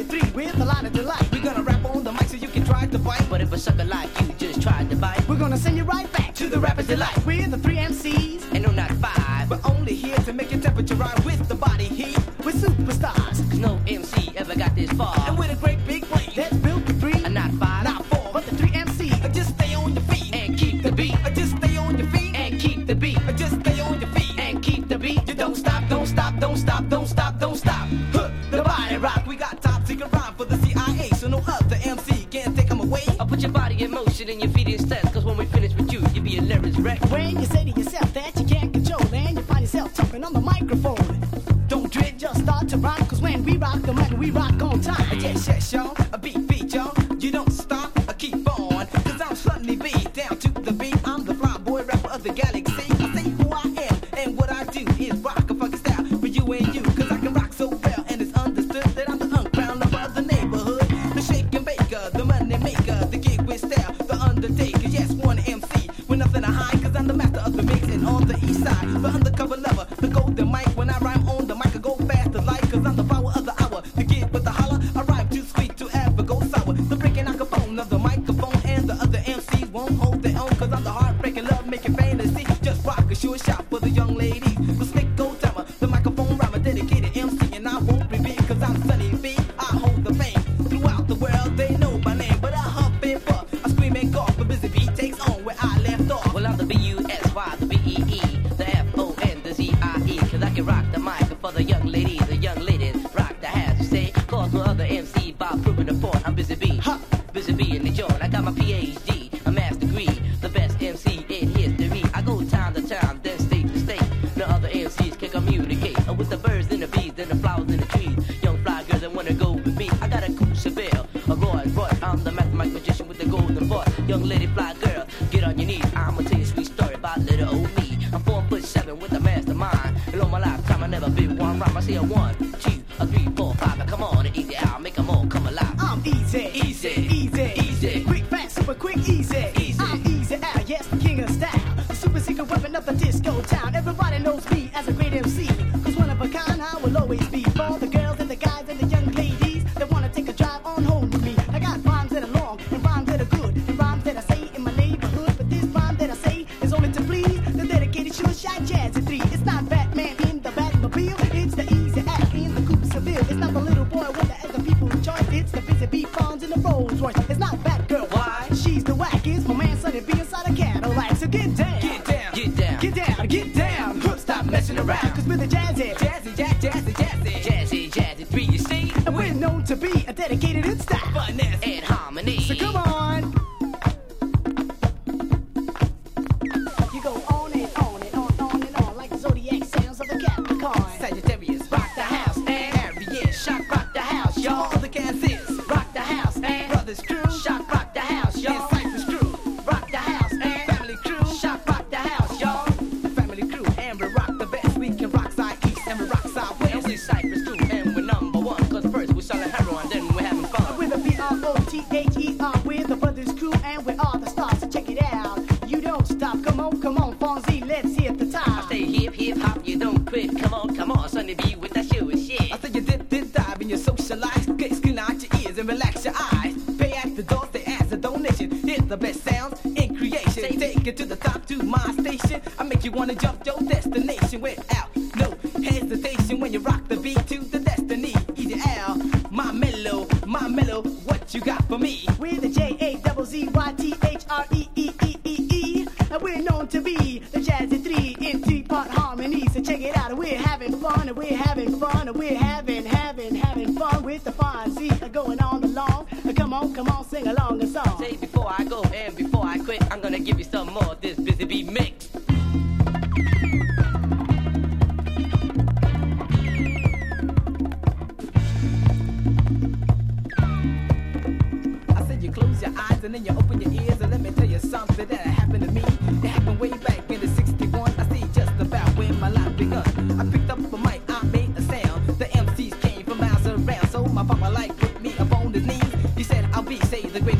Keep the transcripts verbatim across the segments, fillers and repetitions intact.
three with a lot of delight. We're gonna rap on the mic so you can try to bite. But if a sucker like you just tried to bite, we're gonna send you right back to the rapper's delight. We're the three M Cs, and no, not five. We're only here to make your temperature rise with the body heat. We're superstars, cause no M C ever got this far. And with a great big brain that's built for three, and not five, not four. But the three M Cs, just stay on your feet and keep the beat. Just stay on your feet and keep the beat. Just stay on your feet and keep the beat. You don't stop, don't stop, don't stop, don't stop, don't stop. Huh, the body rock. We got top secret rhyme for the C I A, so no other M C can take them away. I'll put your body in motion and your feet in steps, cause when we finish with you, you'll be a lyrics wreck. When you say to yourself that you can't control, and you find yourself talking on the microphone, don't dread, just start to rhyme, cause when we rock the mic, we rock on time. Yes, yes, y'all, a beat, beat, y'all. You don't stop, I keep on, cause I'm suddenly beat down to the beat. I'm the fly boy rapper of the galaxy. I say who I am, and what I do is rock a fucking style for you and you, cause I can rock so well, and it's understood that I'm the uncrowned lover of the neighborhood, the shake and baker, the money maker, the gig with style, the undertaker. Yes, one M C with nothing to hide, cause I'm the master of the mix and on the east side, the undercover lover, the golden mic. When I rhyme on the mic, I go fast as light, cause I'm the power of the hour. The kid with the holler, I rhyme too sweet to ever go sour. The breaking microphone of the microphone, and the other M Cs won't hold their own, cause I'm the heartbreaking love making fantasy. Just rock a short shot for the young ladies. The slick old timer, the microphone rhymer, dedicated M C, and I won't reveal, cause I'm Sunny B. I hold the fame throughout the world. They know my name, but I huff and puff, I scream and cough. The busy bee takes on where I left off. Well, I'm the B U S Y, the B E E, the F O N, the Z I E, cause I can rock the mic for the young ladies. The young ladies rock the house, you say, cause no other M C by proving the point. I'm busy bee, huh. Busy bee in the joint. I got my P H D, a master degree, the best M C in history. I go town to town, then state to state. No other M Cs can communicate with the birds and the bees and the flowers and the trees. Young fly girls that wanna go with me. I got a cool Chevelle, a Roy Roy. I'm the mathematic magician with the golden voice. Young lady fly girl, get on your knees. I'ma tell you a sweet story about little old me. I'm four foot seven with a mastermind, and all my lifetime I never been one rhyme. I say a one, two, a three, four, five. Now come on, easy out, make them all come alive. I'm easy, easy, easy, easy, quick, fast, super quick, easy, easy. I'm easy out, yes, the king of style, the super secret weapon of the disco town. Everybody knows me as a great M C, cause one of a kind I will always be for the girls and the guys and the young ladies that wanna take a drive on home with me. I got rhymes that are long and rhymes that are good and rhymes that I say in my neighborhood, but this rhyme that I say is only to please the dedicated sure shot Jazzy three. It's not Batman in the Batmobile, it's the easy act in the Coupe Seville. It's not the little boy with the other people's choice, it's the busy bee Fonz in the Rolls Royce. It's not Batgirl, why? She's the whack, it's my man Sonny B inside a Cadillac. So get down, get down, get down, get down, get down. Huh, stop messing around, cause we're the Jazzy, Jazzy, jazzy, jazzy, jazzy, jazzy, jazzy three, you see? And we're known to be a dedicated in style, funness, and harmony. So come on. You go on and on and on, on and on, like the zodiac sounds of the Capricorn. Sagittarius, rock the house, and Aries, shock, rock the house, y'all. The Cancers, rock the house, and Brothers Crew, shock, rock the house, y'all. Cypress Crew, rock the house, and Family Crew, shock, rock the house, y'all. Family Crew, and we rock the best. We can rock side east and we rock side west. And we Cypress Crew, and we're number one, cause first we're selling heroin, then we're having fun. We're the B R O T H E R, we're the Brothers Crew, and we're all the stars, so check it out. You don't stop, come on, come on, Fonzie, let's hit the top. I say hip, hip, hop, you don't quit, come on, come on, Sonny B with that show and shit. I say you dip, dip, dive, and you socialize, get skin out your ears and relax your eyes. Pay at the door, stay as a donation, hit the best sounds in creation. Say take it to the top, to my station, I make you wanna jump your destination without no hesitation when you rock the beat to the destiny. Easy L, my mellow, my mellow, what you got for me? We're the J A Z Z Y T H R E E E E E, and we're known to be the Jazzy three in three-part harmony. So check it out, we're having fun, and we're having fun, and we're having, having, having fun with the Fonzie going on along. Come on, come on, sing along a song. Say before I go and before I quit, I'm gonna give you some more of this busy bee mix. I said you close your eyes and then you open your ears, and let me tell you something that happened to me. It happened way back in the sixty-one. I see just about where my life begun. I picked up a mic, I made a sound. The M Cs came from miles around, so my papa like put me up on his knees. He said I'll be, say, the greatest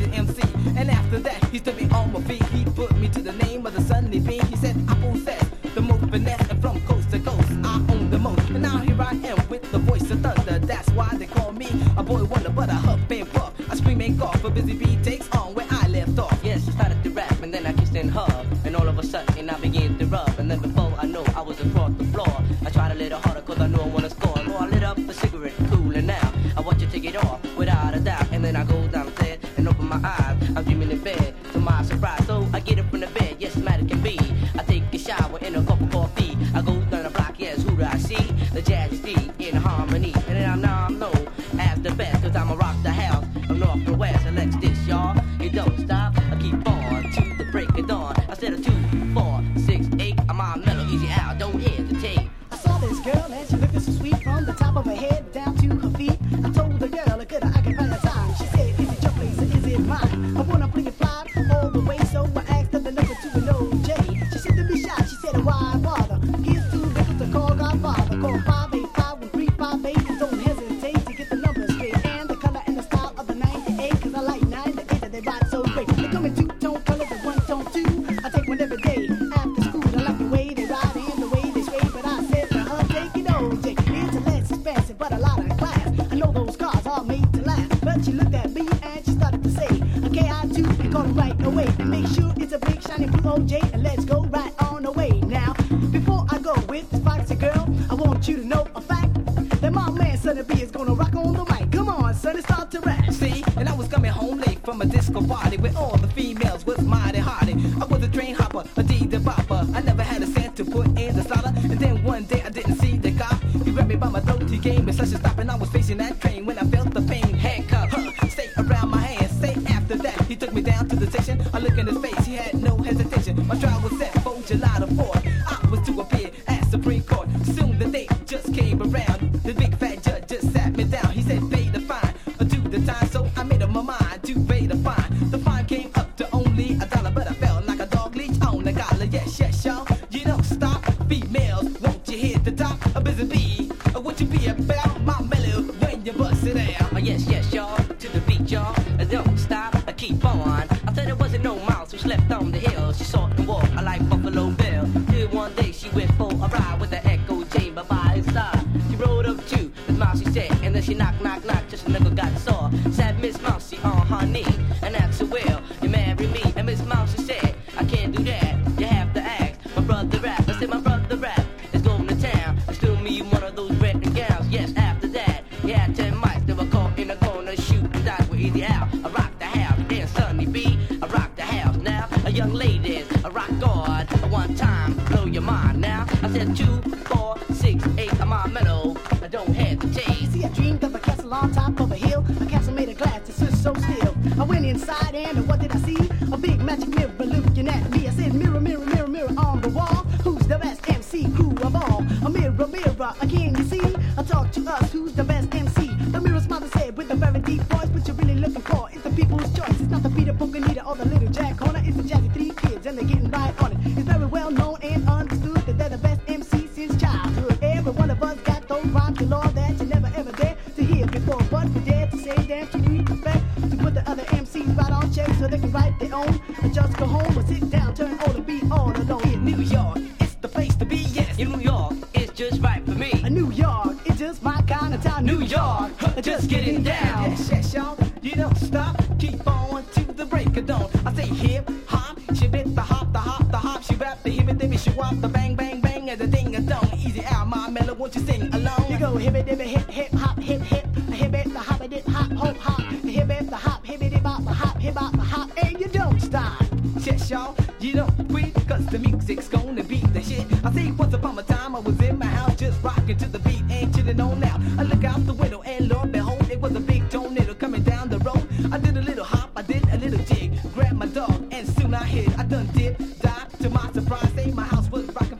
E in harmony. And then I now know as the best, cause I'ma rock the house from north to west. And let's this, y'all. It don't stop, I keep on to the break of dawn. I said a two, four, six, eight. I'm on mellow, easy out, don't hesitate. I saw this girl and she looked so sweet from the top of her head down to her feet. I told the girl I could I could find a time. She said, is it your place or is it mine? I wanna bring it fly all the way, so I asked her the number to an O J. She said to be shy, she said, why bother? Here's two digits to call Godfather. Call five eight five one three five eight and don't hesitate to get the number straight. And the color and the style of the ninety-eight, cause I like ninety-eight and they ride so great. They come in two-tone colors and one-tone too. I take one every day after school. I like the way they ride and the way they sway, but I said to her, take it O J. It's a less expensive, but a lot of class. I know those cars are made to last. But she looked at me and she started to say, okay, I too can call them right away. And make sure it's a big shiny blue O J and let's go right on the way. Now, before I go with this foxy girl, I want you to know a fact that my man Sonny B is gonna rock on the mic. Come on, Sonny, start to rap. See, and I was coming home late from a disco party where all the females was mighty hardy. I was a train hopper, a deed bopper. I never had a cent to put in the slaughter. And then one day I didn't see the cop. He grabbed me by my throat, he gave me such a stop, and I was facing that train when I felt the pain. Handcuff, huh, stay around my hands. Say after that, he took me down to the station. I look in his face, he had no hesitation. My trial was set for July the fourth. I was to appear at Supreme Court. Soon the date just came around. The big fat judge just sat me down. He said, pay the fine, or do the time. So I made up my mind to pay the fine. The fine came up to only a dollar, but I felt like a dog leech on the collar. Yes, yes, y'all, you don't stop. Females, won't you hit the top? A busy bee, or would you be about my mellow when you bust it out? Oh, yes, yes, y'all, to the beat, y'all. I don't stop, I keep on. I said there wasn't no mouse who slept on the hill. She saw and walked, I like Buffalo Bill. Till one day she went for a ride with the Echo Chamber by his side. She rode up to the mouse, she said, and then she knock, knock, knock, just a nigga got sore. Said Miss Mousy on her knee, and asked her, well, you marry me? And Miss Mousy said, I can't do that, you have to ask my brother rap. I said, my brother rap is going to town. And still me one of those red and gowns. Yes, after that, he had ten mics that were caught in the corner, shooting dice with easy out. I rock the house, then Sonny B, I rock the house now. A young ladies, I rock God, one time, blow your mind now. I said two, four, six, eight, I'm on mellow, I don't hesitate. See, I dreamed of a castle on top of a hill, a castle made of glass that stood so still. I went inside and what did I see? A big magic mirror looking at me. I said, mirror, mirror, mirror, mirror on the wall, who's the best M C crew of all? A mirror, mirror, again you see, I talk to us, who's the best M C? The mirror's mother said with a very deep voice, what you're really looking for is the people's choice. It's not the Peter Pocanita or the little Jack Horner, it's the Jazzy Three Kids and they're getting right on it. It's very well known and understood that they're the best M C since childhood. Every one of us got those rhymes galore that you never ever dared to hear before, but we dare to say damn to need respect to put the other M Cs right on check so they can write their own. Or just go home or sit down, turn all the beat all alone. In New York, it's the place to be, yes. In New York, it's just right for me. A New York, it's just my kind of town. New York, huh, just getting down. Yes, yes, y'all, you don't stop. Keep on to the break of dawn. I say hip hop, she bit the hop, the hop, the hop. She rap the hip and then she wop the bang, bang, bang, and the ding a dong. Easy out, my mellow, won't you sing along? You go hip it, dip it, hip, hip, hop, hip, hip, hip it, the hop, it, dip, hop, hop, hop, hip it, the hop, hip it, dip, hop, the hop, hip, hop, the hop, and you don't stop. Yes, y'all, you don't quit, cause the music's gonna be the shit. I say once upon a time I was in my house just rocking to the beat and chilling on out. I look out the window and lo and behold, it was a big tornado coming down the road. I did a little hop, I did a little jig, grabbed my dog and soon I hit. I done did, died to my surprise, say my house was rocking.